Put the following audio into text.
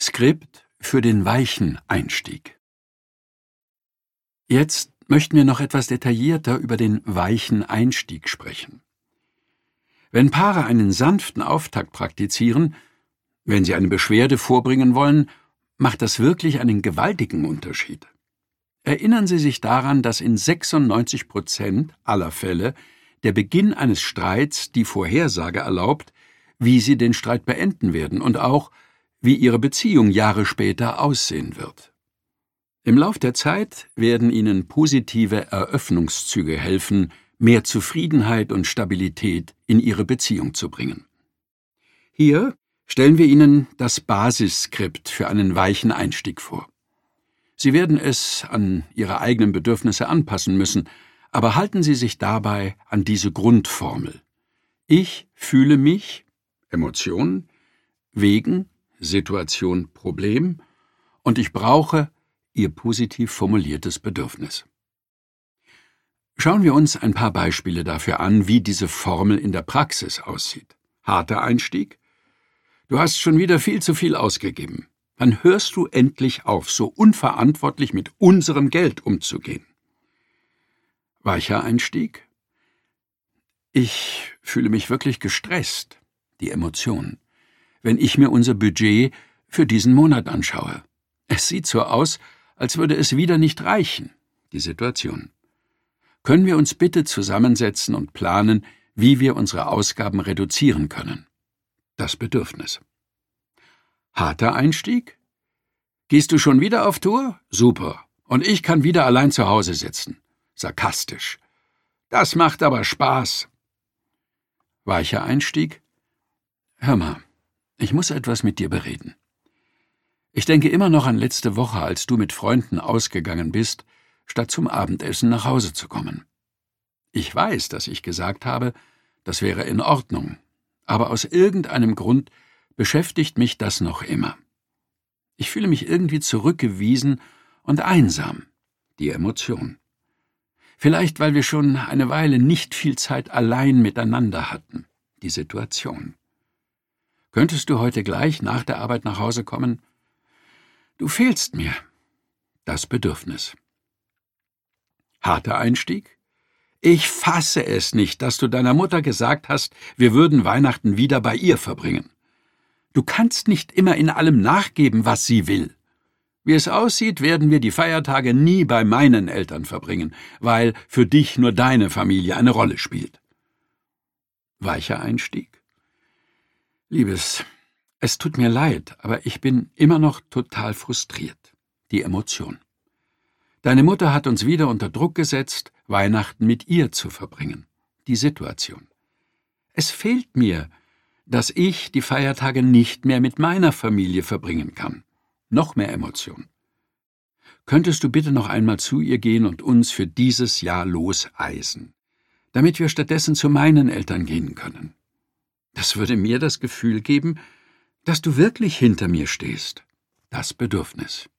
Skript für den weichen Einstieg. Jetzt möchten wir noch etwas detaillierter über den weichen Einstieg sprechen. Wenn Paare einen sanften Auftakt praktizieren, wenn sie eine Beschwerde vorbringen wollen, macht das wirklich einen gewaltigen Unterschied. Erinnern Sie sich daran, dass in 96% aller Fälle der Beginn eines Streits die Vorhersage erlaubt, wie Sie den Streit beenden werden und auch, wie Ihre Beziehung Jahre später aussehen wird. Im Lauf der Zeit werden Ihnen positive Eröffnungszüge helfen, mehr Zufriedenheit und Stabilität in Ihre Beziehung zu bringen. Hier stellen wir Ihnen das Basisskript für einen weichen Einstieg vor. Sie werden es an Ihre eigenen Bedürfnisse anpassen müssen, aber halten Sie sich dabei an diese Grundformel. Ich fühle mich, Emotion, wegen, Situation, Problem, und ich brauche Ihr positiv formuliertes Bedürfnis. Schauen wir uns ein paar Beispiele dafür an, wie diese Formel in der Praxis aussieht. Harter Einstieg: Du hast schon wieder viel zu viel ausgegeben. Wann hörst du endlich auf, so unverantwortlich mit unserem Geld umzugehen? Weicher Einstieg: Ich fühle mich wirklich gestresst, die Emotion, wenn ich mir unser Budget für diesen Monat anschaue. Es sieht so aus, als würde es wieder nicht reichen, die Situation. Können wir uns bitte zusammensetzen und planen, wie wir unsere Ausgaben reduzieren können? Das Bedürfnis. Harter Einstieg: Gehst du schon wieder auf Tour? Super. Und ich kann wieder allein zu Hause sitzen. Sarkastisch. Das macht aber Spaß. Weicher Einstieg: Hör mal, ich muss etwas mit dir bereden. Ich denke immer noch an letzte Woche, als du mit Freunden ausgegangen bist, statt zum Abendessen nach Hause zu kommen. Ich weiß, dass ich gesagt habe, das wäre in Ordnung, aber aus irgendeinem Grund beschäftigt mich das noch immer. Ich fühle mich irgendwie zurückgewiesen und einsam, die Emotion. Vielleicht, weil wir schon eine Weile nicht viel Zeit allein miteinander hatten, die Situation. Könntest du heute gleich nach der Arbeit nach Hause kommen? Du fehlst mir, das Bedürfnis. Harter Einstieg: Ich fasse es nicht, dass du deiner Mutter gesagt hast, wir würden Weihnachten wieder bei ihr verbringen. Du kannst nicht immer in allem nachgeben, was sie will. Wie es aussieht, werden wir die Feiertage nie bei meinen Eltern verbringen, weil für dich nur deine Familie eine Rolle spielt. Weicher Einstieg: Liebes, es tut mir leid, aber ich bin immer noch total frustriert. Die Emotion. Deine Mutter hat uns wieder unter Druck gesetzt, Weihnachten mit ihr zu verbringen. Die Situation. Es fehlt mir, dass ich die Feiertage nicht mehr mit meiner Familie verbringen kann. Noch mehr Emotion. Könntest du bitte noch einmal zu ihr gehen und uns für dieses Jahr loseisen, damit wir stattdessen zu meinen Eltern gehen können? Das würde mir das Gefühl geben, dass du wirklich hinter mir stehst. Das Bedürfnis.